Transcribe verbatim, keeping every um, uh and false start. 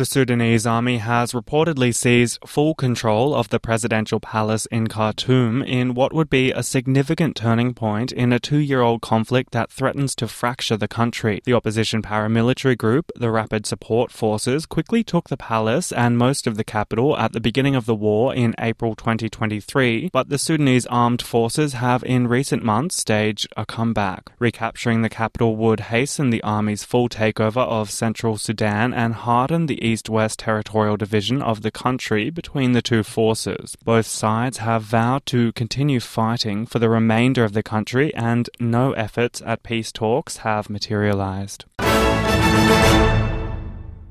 The Sudanese army has reportedly seized full control of the presidential palace in Khartoum in what would be a significant turning point in a two-year-old conflict that threatens to fracture the country. The opposition paramilitary group, the Rapid Support Forces, quickly took the palace and most of the capital at the beginning of the war in April twenty twenty-three, but the Sudanese armed forces have in recent months staged a comeback. Recapturing the capital would hasten the army's full takeover of central Sudan and harden the east-west territorial division of the country between the two forces. Both sides have vowed to continue fighting for the remainder of the country, and no efforts at peace talks have materialized.